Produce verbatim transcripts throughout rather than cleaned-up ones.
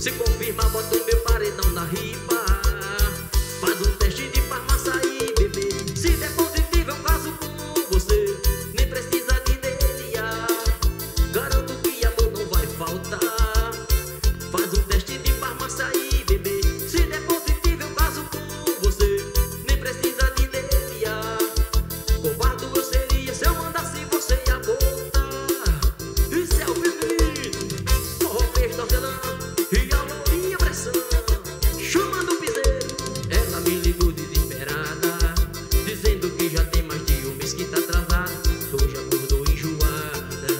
Se confirmar, bota o meu paredão na riba. Faz um teste de farmácia aí, bebê. Se der positivo eu caso com você. Nem precisa de D N A. Garanto que amor não vai faltar. Faz um teste de farmácia aí, bebê. Se der positivo eu caso com você. Nem precisa de D N A. Covarde eu seria se eu mandasse você abortar. Isso é o feminino. Forró fez hortelã e a lourinha pressão. Chamando o piseiro, ela me ligou desesperada, dizendo que já tem mais de um mês que tá atrasada. Hoje acordou enjoada.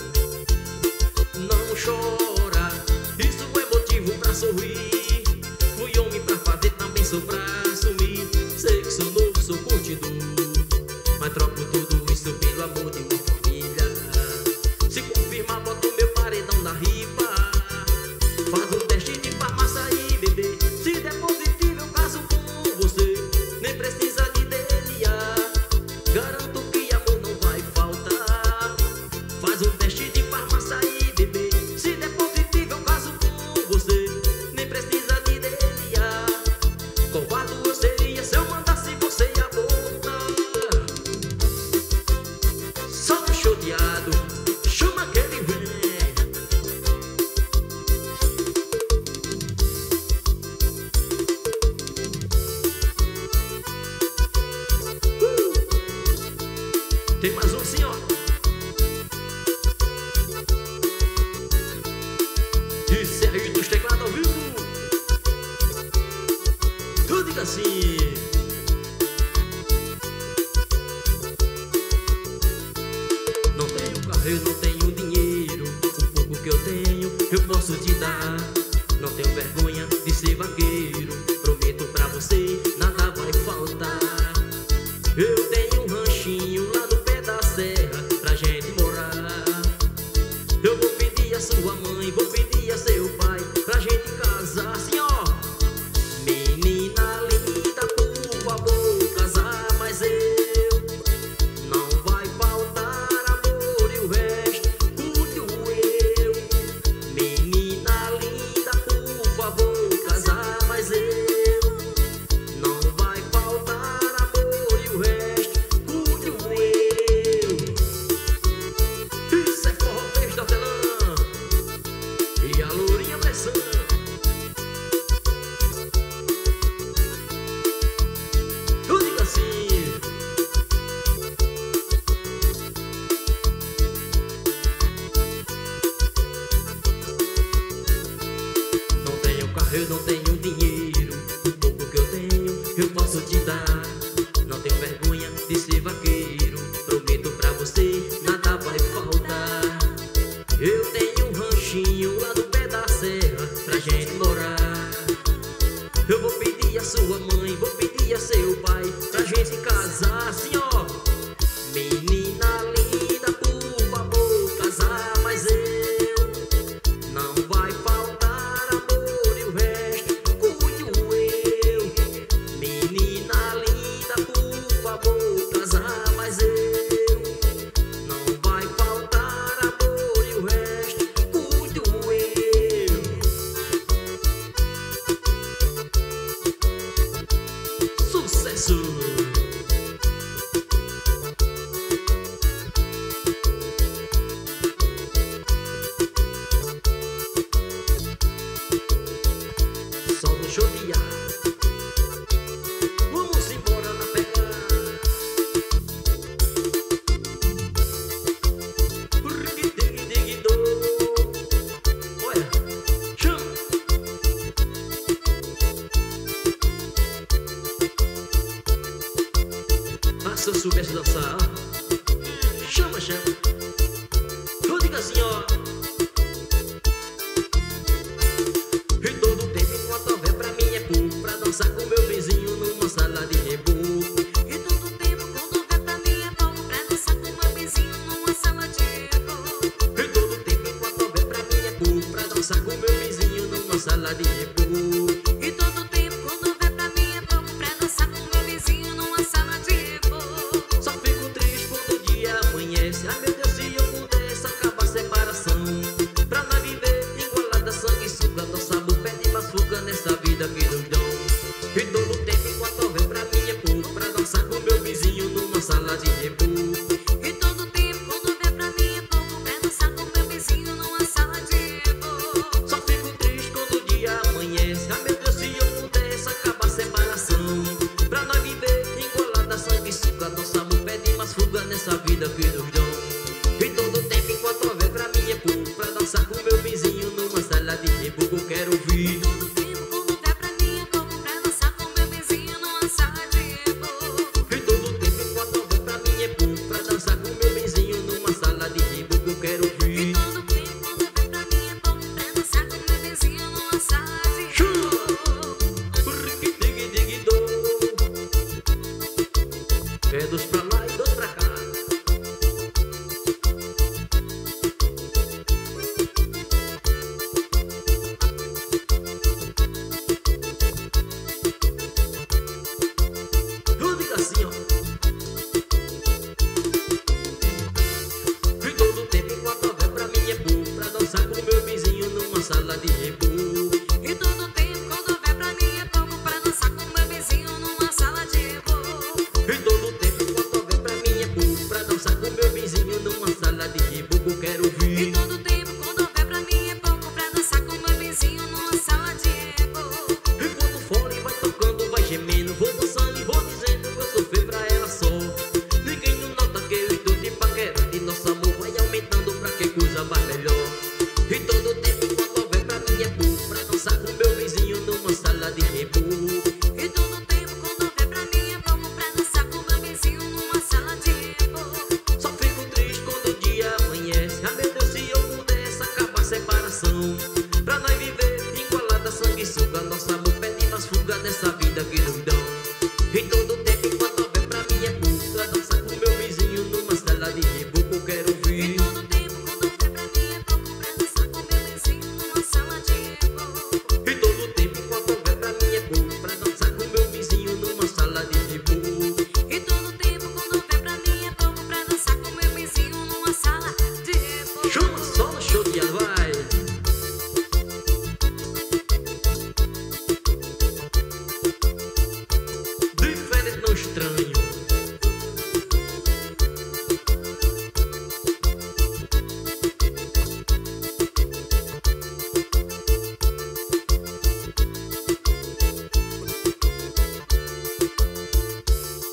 Não chora, isso é motivo pra sorrir. Fui homem pra fazer, também sou pra assumir. Sei que sou novo, sou curtidor, mas troco tudo isso pelo amor de uma família. Se confirmar, bota o meu paredão na riba. Faz um teste de farmácia aí, bebê. Se der positivo eu caso com você. Nem precisa de D N A. Garanto que amor não vai faltar. Faz um teste de farmácia aí, bebê. Se der positivo eu caso com você. Nem precisa de D N A. Covarde eu seria se eu mandasse você abortar. Só um choteado, chama que ele vem. Tem mais um assim, ó. Isso é aí dos teclados ao vivo. Tudo diga assim. Não tenho carro, eu não tenho dinheiro. O pouco que eu tenho, eu posso te dar. Não tenho vergonha de ser vaqueiro. Prometo pra você, nada vai faltar. Eu tenho um ranchinho lá no pé da serra pra gente morar. Eu vou pedir a sua mãe, vou pedir a seu pai pra gente casar, assim ó. Menina linda, por favor, casar, mas eu não vai faltar amor e o resto cuido eu. Menina linda, por favor, casar, mas eu não vai faltar amor e o resto cuido eu. Isso é forró fez da hortelã e a lourinha pressão. Eu digo assim. Não tenho carro, eu não tenho dinheiro. O pouco que eu tenho, eu posso te dar. Não tenho vergonha de ser vaqueiro. Prometo pra você, nada vai faltar. Eu tenho um ranchinho lá no pé da serra pra gente morar. Eu vou pedir a sua mãe, vou pedir a seu pai pra gente casar, assim ó. Menina linda, por favor, casar, mas eu não vai faltar amor e o resto cuido eu. Menina linda, por favor, casar, mas eu não vai faltar amor e o resto cuido eu. Sucesso! Só no choviar. Vamos embora na pegada. Olha, chama. Ah, se eu soubesse dançar, ó. Chama, chama. Eu digo assim, ó. E todo tempo enquanto houver pra mim é pouco pra dançar com meu vizinho numa sala de reboco. E todo tempo quando houver pra mim é pouco pra dançar com meu vizinho numa sala de reboco. E todo tempo enquanto houver pra mim é pouco pra dançar com meu vizinho numa sala de reboco. E todo tempo quando houver pra mim é pouco pra dançar com meu vizinho numa sala de reboco. Só fico triste quando o dia amanhece. Ai meu Deus, se eu pudesse acabar a separação, pra nós viver igualada, sangue suga nossa boca. sala de reboco. E todo tempo quando houver pra mim é pouco pra dançar com meu vizinho numa sala de reboco. E todo tempo quando houver pra mim é pouco pra dançar com meu vizinho numa sala de reboco. Quero E vir. todo tempo quando houver pra mim é pouco pra dançar com meu vizinho numa sala de reboco. E quando o fole vai tocando, vai gemendo, vou dançando e vou dizendo que eu sou feio pra ela só. Ninguém não nota que eu estou te paquerando e nosso amor vai aumentando pra que coisa mais melhor. E todo tempo quando houver pra mim é pouco pra dançar com meu vizinho numa sala de reboco. E todo tempo quando houver pra mim é pouco pra dançar com meu vizinho numa sala de reboco. Só fico triste quando o dia amanhece. Ah, meu Deus, se eu pudesse acabar a separação, pra nós viver igualada, sanguessuga. Nosso amor pede mais fuga dessa vida que nos dão. E todo